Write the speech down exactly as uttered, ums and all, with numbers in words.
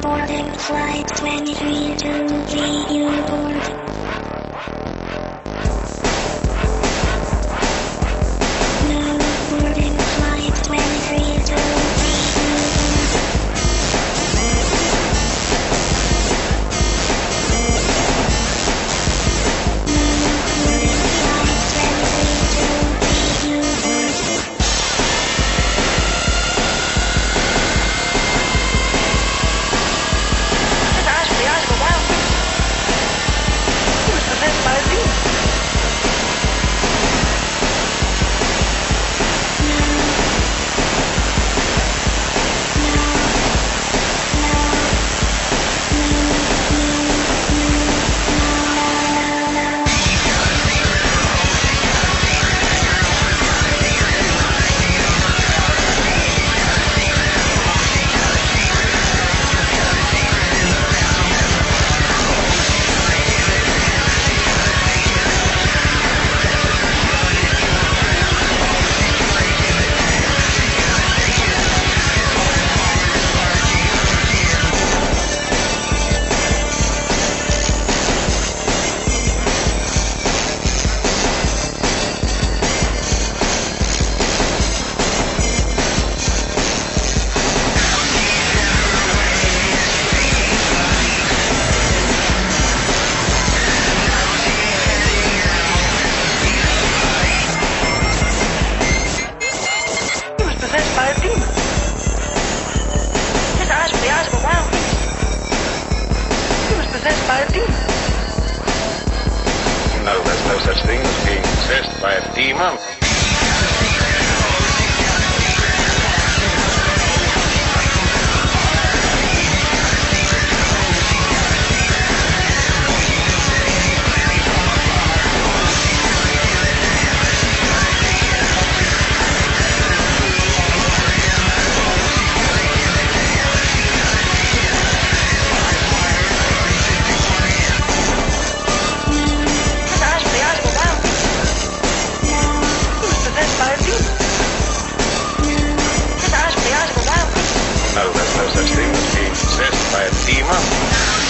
Boarding flight twenty-three to the Newport. No boarding flight twenty-three to the Newport. No, there's no such thing as being possessed by a demon. No, there's no such thing as being possessed by a demon.